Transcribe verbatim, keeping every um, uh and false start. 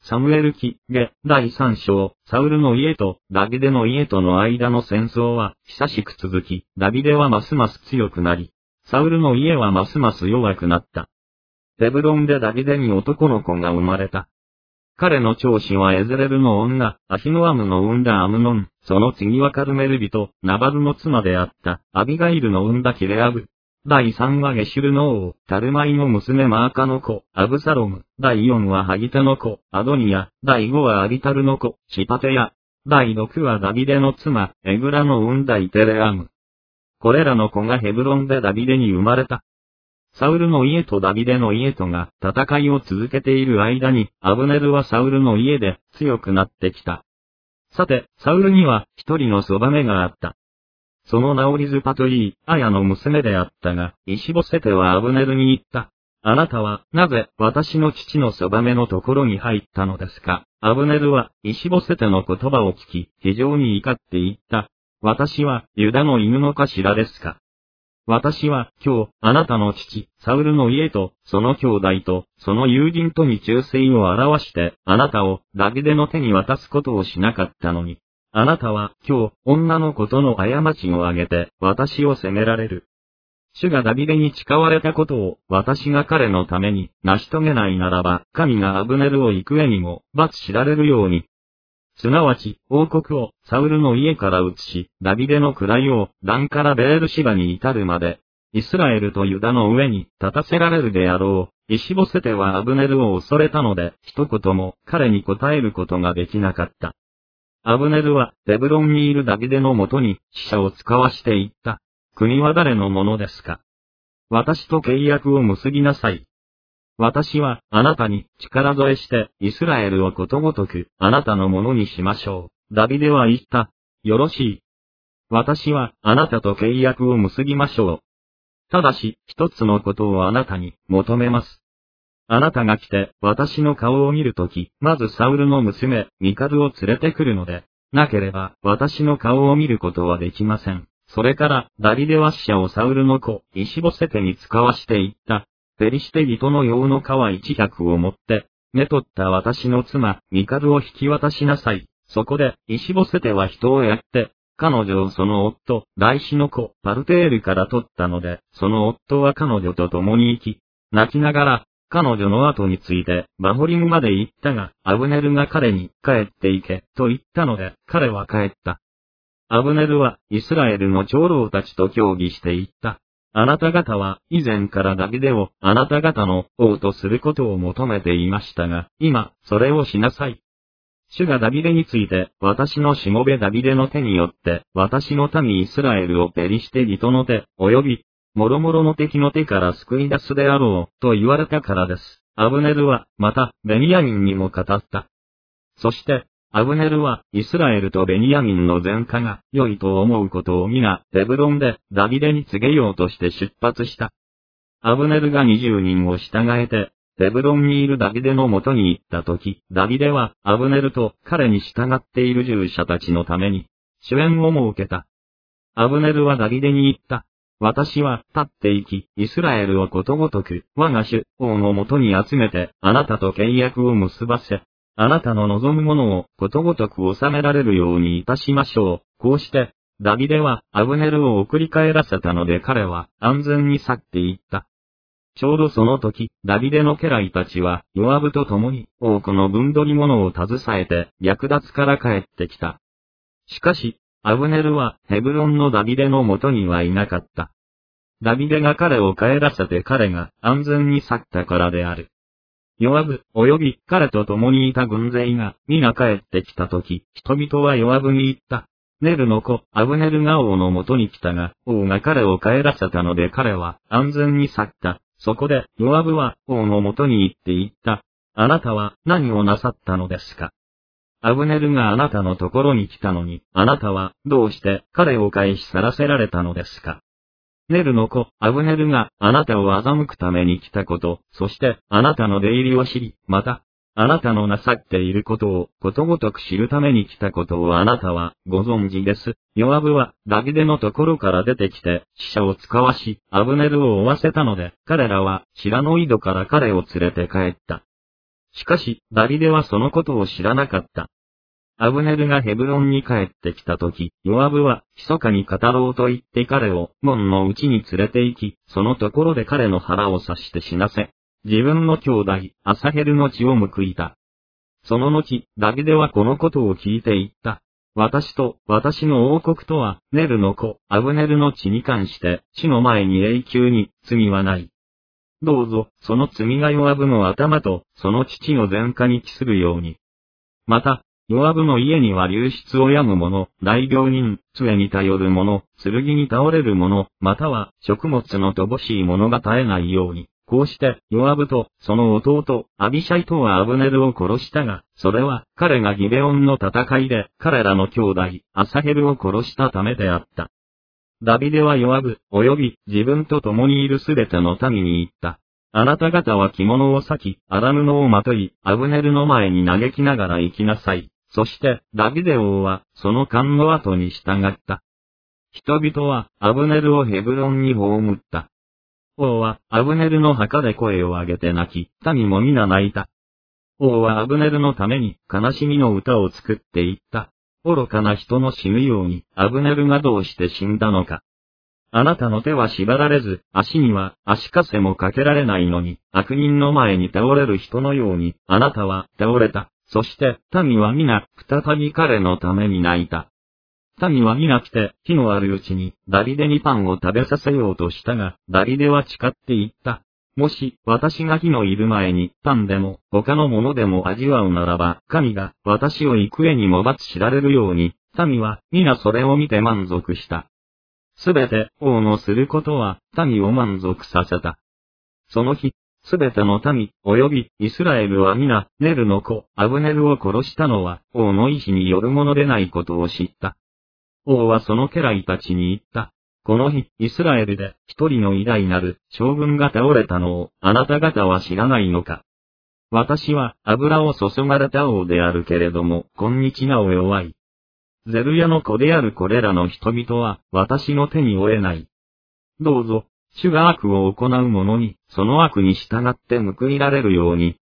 サムエル記下第三章、サウルの家とダビデの家との間の戦争は久しく続き、ダビデはますます強くなり、サウルの家はますます弱くなった。ヘブロンでダビデに男の子が生まれた。彼の長子はエゼレルの女、アヒノアムの産んだアムノン、その次はカルメル人、ナバルの妻であった、アビガイルの産んだキレアブ。第三はゲシュルの王、タルマイの娘マーカの子、アブサロム。第四はハギテの子、アドニア。第五はアビタルの子、シパテヤ。第六はダビデの妻、エグラの産んだイテレアム。これらの子がヘブロンでダビデに生まれた。サウルの家とダビデの家とが戦いを続けている間に、アブネルはサウルの家で強くなってきた。さて、サウルには一人のそばめがあった。その名をリズパといい、アヤの娘であったが、イシボセテはアブネルに言った。あなたは、なぜ、私の父のそばめのところに入ったのですか。アブネルは、イシボセテの言葉を聞き、非常に怒って言った。私は、ユダの犬の頭ですか。私は、今日、あなたの父、サウルの家と、その兄弟と、その友人とに忠誠を表して、あなたを、ダビデの手に渡すことをしなかったのに。あなたは今日、女の子との過ちを挙げて、私を責められる。主がダビデに誓われたことを、私が彼のために成し遂げないならば、神がアブネルを幾重にも罰知られるように。すなわち、王国をサウルの家から移し、ダビデの位をダンからベールシバに至るまで、イスラエルとユダの上に立たせられるであろう。イシボセテはアブネルを恐れたので、一言も彼に答えることができなかった。アブネルは、ヘブロンにいるダビデのもとに、使者を使わして言った。国は誰のものですか。私と契約を結びなさい。私は、あなたに力添えして、イスラエルをことごとく、あなたのものにしましょう。ダビデは言った。よろしい。私は、あなたと契約を結びましょう。ただし、一つのことをあなたに求めます。あなたが来て、私の顔を見るとき、まずサウルの娘、ミカルを連れてくるので、なければ、私の顔を見ることはできません。それから、ダビデは使者をサウルの子、イシボセテに使わして言った。ペリシテ人の羊の皮一百を持って、寝取った私の妻、ミカルを引き渡しなさい。そこで、イシボセテは人をやって、彼女をその夫、ライシの子、パルテールから取ったので、その夫は彼女と共に行き、泣きながら、彼女の後について、バホリムまで行ったが、アブネルが彼に、帰って行け、と言ったので、彼は帰った。アブネルは、イスラエルの長老たちと協議して言った。あなた方は、以前からダビデを、あなた方の王とすることを求めていましたが、今、それをしなさい。主がダビデについて、私のしもべダビデの手によって、私の民イスラエルをペリシテ人の手、及び、もろもろの敵の手から救い出すであろう、と言われたからです。アブネルは、また、ベニヤミンにも語った。そして、アブネルは、イスラエルとベニヤミンの前科が、良いと思うことを皆、ヘブロンで、ダビデに告げようとして出発した。アブネルが二十人を従えて、ヘブロンにいるダビデのもとに行ったとき、ダビデは、アブネルと彼に従っている従者たちのために、主演を設けた。アブネルはダビデに言った。私は立って行き、イスラエルをことごとく、我が主、王のもとに集めて、あなたと契約を結ばせ、あなたの望むものをことごとく収められるようにいたしましょう。こうして、ダビデはアブネルを送り帰らせたので彼は安全に去って行った。ちょうどその時、ダビデの家来たちは、ヨアブと共に多くの分取り物を携えて、略奪から帰ってきた。しかし、アブネルはヘブロンのダビデのもとにはいなかった。ダビデが彼を帰らせて彼が安全に去ったからである。ヨアブ、及び彼と共にいた軍勢が皆帰ってきたとき、人々はヨアブに言った。ネルの子、アブネルが王のもとに来たが、王が彼を帰らせたので彼は安全に去った。そこで、ヨアブは王のもとに行って言った。あなたは何をなさったのですか。アブネルがあなたのところに来たのに、あなたはどうして彼を返し去らせられたのですか。ネルの子、アブネルがあなたを欺くために来たこと、そしてあなたの出入りを知り、また、あなたのなさっていることをことごとく知るために来たことをあなたはご存知です。ヨアブはダビデのところから出てきて、使者を使わし、アブネルを追わせたので、彼らはシラの井戸から彼を連れて帰った。 しかし、ダビデはそのことを知らなかった。アブネルがヘブロンに帰ってきたとき、ヨアブは、密かに語ろうと言って彼を門の内に連れて行き、そのところで彼の腹を刺して死なせ、自分の兄弟、アサヘルの血を報いた。その後、ダビデはこのことを聞いて言った。私と、私の王国とは、ネルの子、アブネルの血に関して、死の前に永久に、罪はない。どうぞ、その罪がヨアブの頭と、その父の前科に帰するように。また、ヨアブの家には流出を病む者、大病人、杖に頼る者、剣に倒れる者、または、食物の乏しい者が絶えないように。こうして、ヨアブと、その弟、アビシャイとはアブネルを殺したが、それは、彼がギベオンの戦いで、彼らの兄弟、アサヘルを殺したためであった。ダビデはヨアブ、及び、自分と共にいるすべての民に言った。あなた方は着物を裂き、荒布をまとい、アブネルの前に嘆きながら行きなさい。そして、ダビデ王は、その勘の後に従った。人々は、アブネルをヘブロンに葬った。王は、アブネルの墓で声を上げて泣き、民も皆泣いた。王はアブネルのために、悲しみの歌を作って言った。愚かな人の死ぬように、アブネルがどうして死んだのか。あなたの手は縛られず、足には足かせもかけられないのに、悪人の前に倒れる人のように、あなたは倒れた。そして、民は皆、再び彼のために泣いた。民は皆来て、火のあるうちに、ダビデにパンを食べさせようとしたが、ダビデは誓って言った。もし、私が火のいる前に、パンでも、他のものでも味わうならば、神が、私を幾重にも罰知られるように、民は、皆それを見て満足した。すべて、王のすることは、民を満足させた。その日、すべての民、及び、イスラエルは皆、ネルの子、アブネルを殺したのは、王の意志によるものでないことを知った。王はその家来たちに言った。この日、イスラエルで、一人の偉大なる将軍が倒れたのを、あなた方は知らないのか。私は、油を注がれた王であるけれども、今日なお弱い。ゼルヤの子であるこれらの人々は、私の手に負えない。どうぞ、主が悪を行う者に、その悪に従って報いられるように、